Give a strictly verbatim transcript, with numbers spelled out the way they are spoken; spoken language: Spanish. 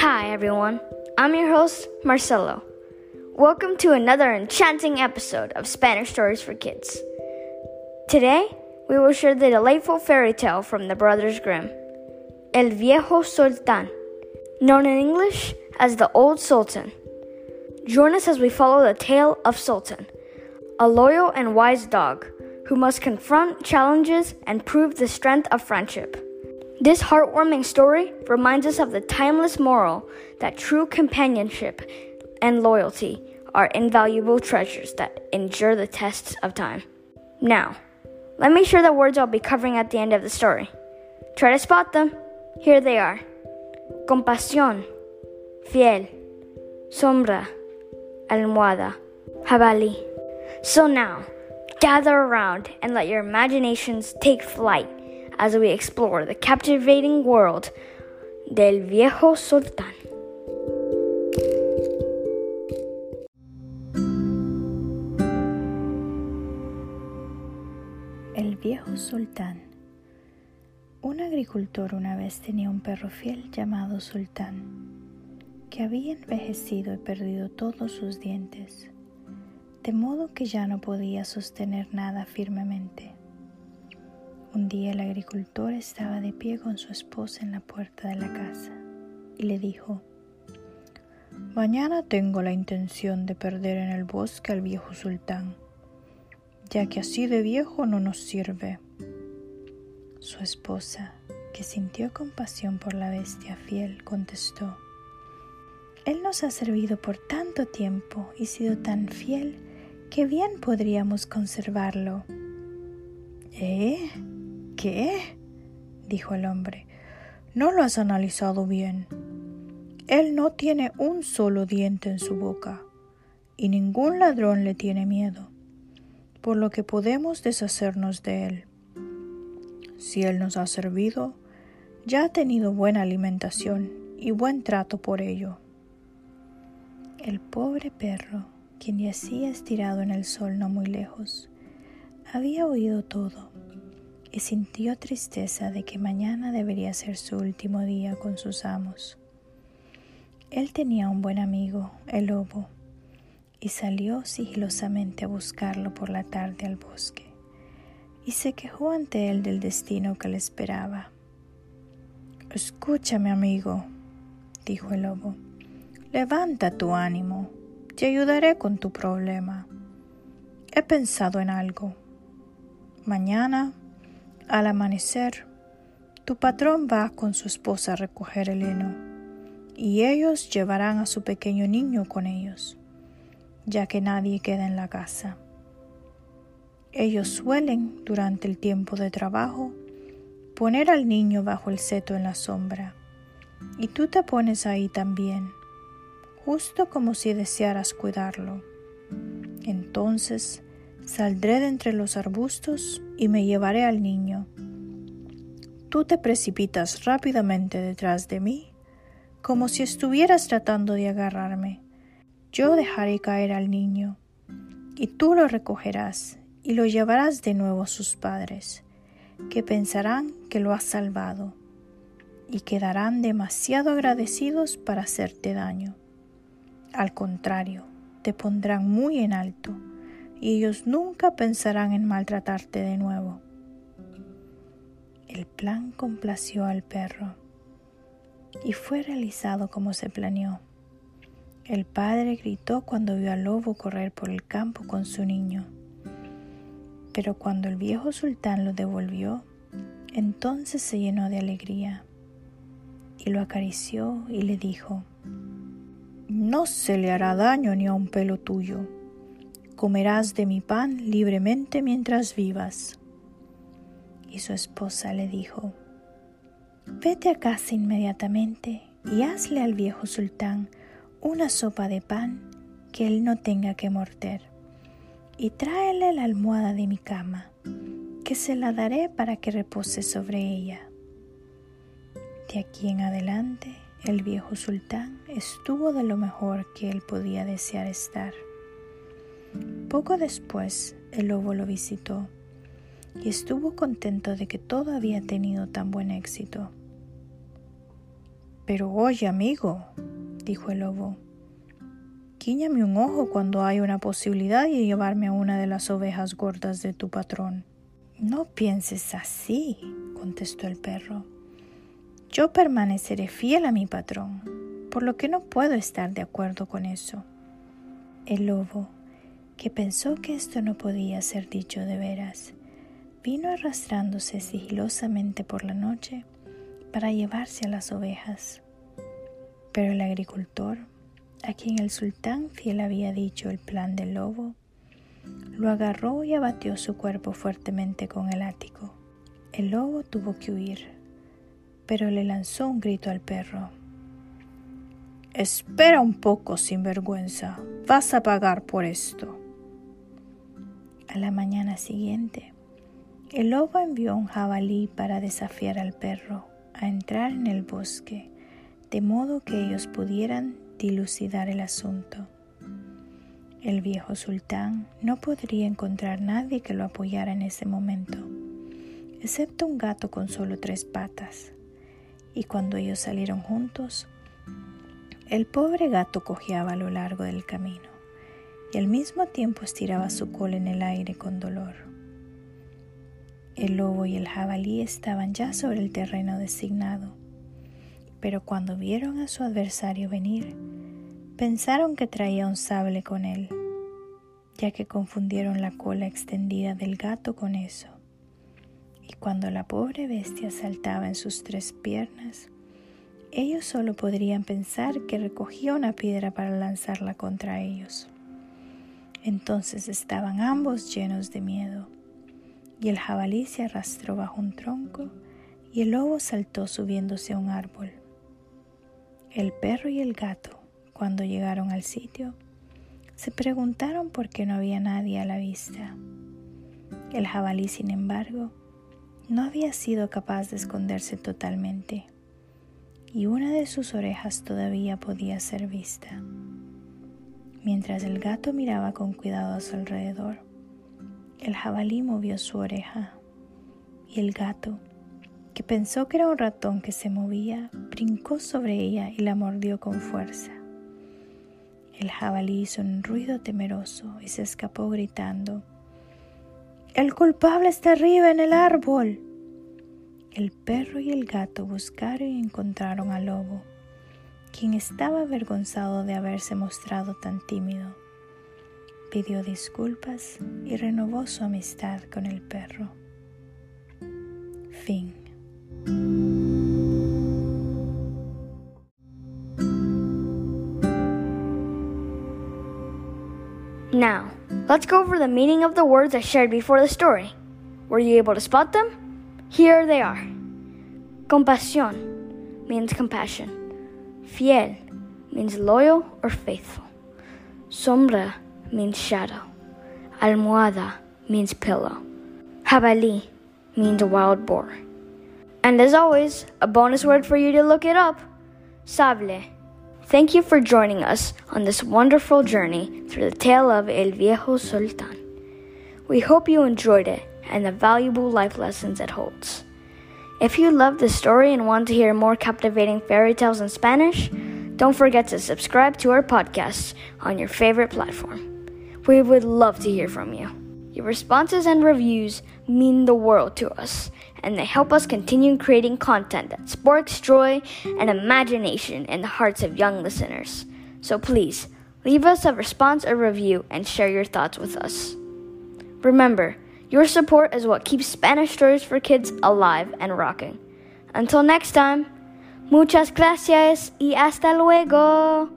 Hi everyone, I'm your host, Marcelo. Welcome to another enchanting episode of Spanish Stories for Kids. Today, we will share the delightful fairy tale from the Brothers Grimm, El Viejo Sultán, known in English as the Old Sultan. Join us as we follow the tale of Sultan, a loyal and wise dog who must confront challenges and prove the strength of friendship. This heartwarming story reminds us of the timeless moral that true companionship and loyalty are invaluable treasures that endure the tests of time. Now, let me share the words I'll be covering at the end of the story. Try to spot them. Here they are. Compasión, fiel, sombra, almohada, jabalí. So now, gather around and let your imaginations take flight as we explore the captivating world del Viejo Sultán. El Viejo Sultán. Un agricultor una vez tenía un perro fiel llamado Sultán, que había envejecido y perdido todos sus dientes, de modo que ya no podía sostener nada firmemente. Un día el agricultor estaba de pie con su esposa en la puerta de la casa y le dijo: «Mañana tengo la intención de perder en el bosque al viejo sultán, ya que así de viejo no nos sirve». Su esposa, que sintió compasión por la bestia fiel, contestó: «Él nos ha servido por tanto tiempo y sido tan fiel que bien podríamos conservarlo». «¿Eh? ¿Qué?», dijo el hombre. «No lo has analizado bien. Él no tiene un solo diente en su boca, y ningún ladrón le tiene miedo, por lo que podemos deshacernos de él. Si él nos ha servido, ya ha tenido buena alimentación y buen trato por ello». El pobre perro, quien yacía estirado en el sol no muy lejos, había oído todo y sintió tristeza de que mañana debería ser su último día con sus amos. Él tenía un buen amigo, el lobo, y salió sigilosamente a buscarlo por la tarde al bosque, y se quejó ante él del destino que le esperaba. «Escúchame, amigo», dijo el lobo, «levanta tu ánimo, te ayudaré con tu problema. He pensado en algo. Mañana, al amanecer, tu patrón va con su esposa a recoger el heno, y ellos llevarán a su pequeño niño con ellos, ya que nadie queda en la casa. Ellos suelen, durante el tiempo de trabajo, poner al niño bajo el seto en la sombra, y tú te pones ahí también, justo como si desearas cuidarlo. Entonces saldré de entre los arbustos y me llevaré al niño. Tú te precipitas rápidamente detrás de mí, como si estuvieras tratando de agarrarme. Yo dejaré caer al niño, y tú lo recogerás y lo llevarás de nuevo a sus padres, que pensarán que lo has salvado, y quedarán demasiado agradecidos para hacerte daño. Al contrario, te pondrán muy en alto, y ellos nunca pensarán en maltratarte de nuevo». El plan complació al perro y fue realizado como se planeó. El padre gritó cuando vio al lobo correr por el campo con su niño, pero cuando el viejo sultán lo devolvió, entonces se llenó de alegría y lo acarició y le dijo: «No se le hará daño ni a un pelo tuyo. Comerás de mi pan libremente mientras vivas». Y su esposa le dijo: «Vete a casa inmediatamente y hazle al viejo sultán una sopa de pan que él no tenga que morder, y tráele la almohada de mi cama, que se la daré para que repose sobre ella». De aquí en adelante, el viejo sultán estuvo de lo mejor que él podía desear estar. Poco después, el lobo lo visitó y estuvo contento de que todo había tenido tan buen éxito. Pero oye, amigo, dijo el lobo, guíñame un ojo cuando hay una posibilidad de llevarme a una de las ovejas gordas de tu patrón. No pienses así, contestó el perro. Yo permaneceré fiel a mi patrón, por lo que no puedo estar de acuerdo con eso. El lobo, que pensó que esto no podía ser dicho de veras, vino arrastrándose sigilosamente por la noche para llevarse a las ovejas. Pero el agricultor, a quien el sultán fiel había dicho el plan del lobo, lo agarró y abatió su cuerpo fuertemente con el látigo. El lobo tuvo que huir, pero le lanzó un grito al perro. «Espera un poco, sinvergüenza, vas a pagar por esto». A la mañana siguiente, el lobo envió un jabalí para desafiar al perro a entrar en el bosque, de modo que ellos pudieran dilucidar el asunto. El viejo sultán no podría encontrar nadie que lo apoyara en ese momento, excepto un gato con solo tres patas, y cuando ellos salieron juntos, el pobre gato cojeaba a lo largo del camino y al mismo tiempo estiraba su cola en el aire con dolor. El lobo y el jabalí estaban ya sobre el terreno designado, pero cuando vieron a su adversario venir, pensaron que traía un sable con él, ya que confundieron la cola extendida del gato con eso. Y cuando la pobre bestia saltaba en sus tres piernas, ellos solo podrían pensar que recogía una piedra para lanzarla contra ellos. Entonces estaban ambos llenos de miedo, y el jabalí se arrastró bajo un tronco y el lobo saltó subiéndose a un árbol. El perro y el gato, cuando llegaron al sitio, se preguntaron por qué no había nadie a la vista. El jabalí, sin embargo, no había sido capaz de esconderse totalmente, y una de sus orejas todavía podía ser vista. Mientras el gato miraba con cuidado a su alrededor, el jabalí movió su oreja, y el gato, que pensó que era un ratón que se movía, brincó sobre ella y la mordió con fuerza. El jabalí hizo un ruido temeroso y se escapó gritando: «¡El culpable está arriba en el árbol!». El perro y el gato buscaron y encontraron al lobo, quien estaba avergonzado de haberse mostrado tan tímido. Pidió disculpas y renovó su amistad con el perro. Fin. Now, let's go over the meaning of the words I shared before the story. Were you able to spot them? Here they are. Compasión means compassion. Fiel means loyal or faithful. Sombra means shadow. Almohada means pillow. Jabalí means a wild boar. And as always, a bonus word for you to look it up: sable. Thank you for joining us on this wonderful journey through the tale of El Viejo Sultán. We hope you enjoyed it and the valuable life lessons it holds. If you loved the story and want to hear more captivating fairy tales in Spanish, don't forget to subscribe to our podcast on your favorite platform. We would love to hear from you. Your responses and reviews mean the world to us, and they help us continue creating content that sparks joy and imagination in the hearts of young listeners. So please, leave us a response or review and share your thoughts with us. Remember, your support is what keeps Spanish Stories for Kids alive and rocking. Until next time, muchas gracias y hasta luego.